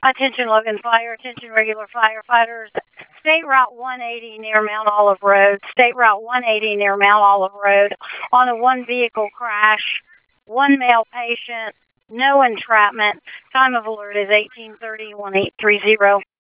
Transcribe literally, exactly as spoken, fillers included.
Attention Logan Fire, attention regular firefighters. State Route one eighty near Mount Olive Road. State Route one eighty near Mount Olive Road. On a one vehicle crash. One male patient. No entrapment. Time of alert is eighteen thirty, eight three zero.